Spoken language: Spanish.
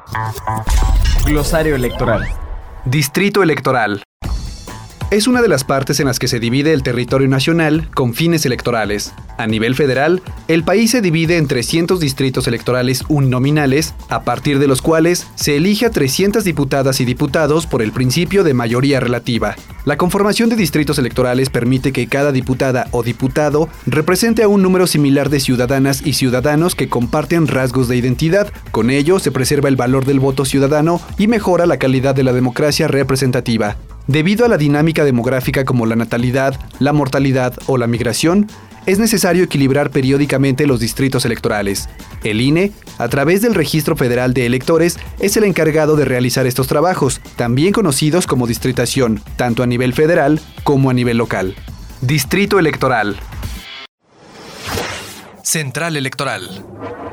Glosario electoral. Distrito electoral. Es una de las partes en las que se divide el territorio nacional con fines electorales. A nivel federal, el país se divide en 300 distritos electorales uninominales, a partir de los cuales se elige a 300 diputadas y diputados por el principio de mayoría relativa. La conformación de distritos electorales permite que cada diputada o diputado represente a un número similar de ciudadanas y ciudadanos que comparten rasgos de identidad. Con ello, se preserva el valor del voto ciudadano y mejora la calidad de la democracia representativa. Debido a la dinámica demográfica como la natalidad, la mortalidad o la migración, es necesario equilibrar periódicamente los distritos electorales. El INE, a través del Registro Federal de Electores, es el encargado de realizar estos trabajos, también conocidos como distritación, tanto a nivel federal como a nivel local. Distrito electoral. Central Electoral.